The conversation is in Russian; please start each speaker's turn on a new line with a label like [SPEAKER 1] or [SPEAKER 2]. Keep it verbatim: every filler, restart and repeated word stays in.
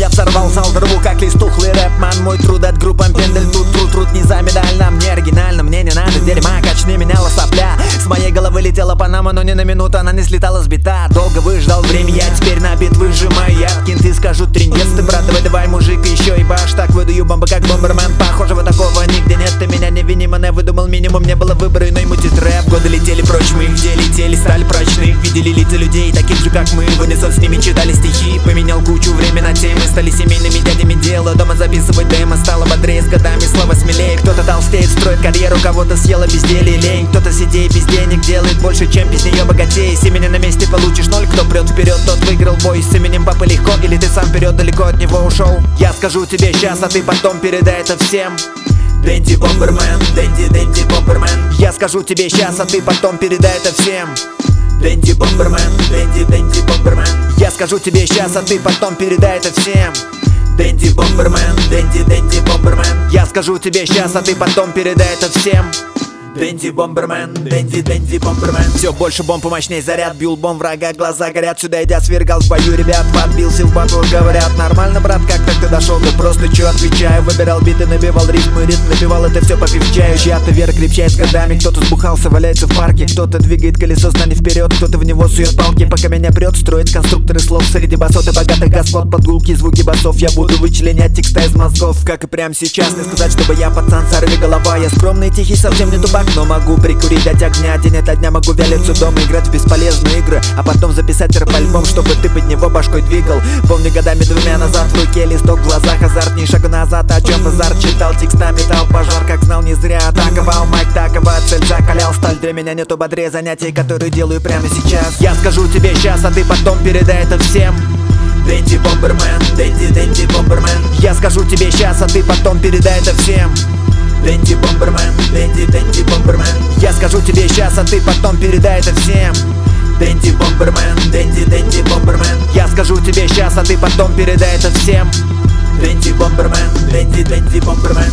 [SPEAKER 1] я взорвался, рву как лист тухлый рэп-ман. Мой труд от группам пендель, тут труд, труд не за медаль. Не оригинально, мне не надо дерьма, качни меняла сопля. С моей головы летела Панама, но ни на минуту она не слетала с бита. Долго выждал время, я теперь на бит выжимаю. Я кинты скажу трындец, ты брат, давай, давай, мужик, еще и баш. Так выдаю бомбы, как бомбермен. Похожего такого нигде нет, ты меня не вини, не выдумал минимум. Не было выбора, иной мутит рэп. Годы летели прочь, мы где летели, стали прочны. Видели лица людей, таких же как мы. В унисон с ними читали стихи, поменял кучу время на темы. Стали семейными дядями дела, дома записывать демо. Стало бодрее с годами, слова смелее. Кто-то толстеет, строит карьеру, кого-то съела безделье лень. Кто-то сидит без денег, делает больше, чем без нее богатей. С именем на месте получишь ноль, кто прет вперед, тот выиграл бой. С именем папы легко, или ты сам вперед далеко от него ушел? Я скажу тебе сейчас, а ты потом передай это всем. Дэнди Бомбермен, Дэнди, Дэнди Бомбермен. Я скажу тебе сейчас, а ты потом передай это всем. Дэнди Бомбермен, Дэнди, Дэнди Бомбермен. Я скажу тебе сейчас, а ты потом передай это всем. Дэнди Бомбермен, Дэнди, Дэнди Бомбермен. Я скажу тебе сейчас, а ты потом передай это всем. Дэнди Бомбермен, Дэнди, Дэнди Бомбермен. Все больше бомб, помощней заряд, бил бомб, врага, глаза горят. Сюда идя свергал в бою, ребят, подбился в батл, говорят. Нормально, брат, как так ты дошел, ты просто чё, отвечаю. Выбирал биты, набивал ритмы, ритм набивал, это все попив чаю. Чья-то вера крепчает с годами, кто-то сбухался, валяется в парке. Кто-то двигает колесо знаний вперед, кто-то в него сует палки. Пока меня прет, строит конструкторы слов среди басов и богатых господ. Под гулки звуки басов я буду вычленять текста из мозгов. Как и прямо сейчас, не сказать, чтобы я пацан сорви голова. Я скромный, тихий, совсем не тупак, но могу прикурить от огня. День ото дня могу вялиться дома, играть в бесполезные игры, а потом записать рэп-альбом, чтобы ты под него башкой двигал. Помню годами двумя назад в руке листок, в глазах азарт, ни шагу назад. О чем азарт читал, текста метал пожар, как знал, не зря атаковал. Майк такова, цель закалял сталь. Для меня нету бодрее занятий, которые делаю прямо сейчас. Я скажу тебе сейчас, а ты потом передай это всем. Дэнди Бомбермен, Дэнди, Дэнди Бомбермен. Я скажу тебе сейчас, а ты потом передай это всем. Дэнди Бомбермен, Дэнди, Дэнди Бомбермен. Я скажу тебе сейчас, а ты потом передай это всем. Дэнди Бомбермен, Дэнди, Дэнди Бомбермен. Я скажу тебе сейчас, а ты потом передай это всем. Дэнди Бомбермен, Дэнди, Дэнди Бомбермен.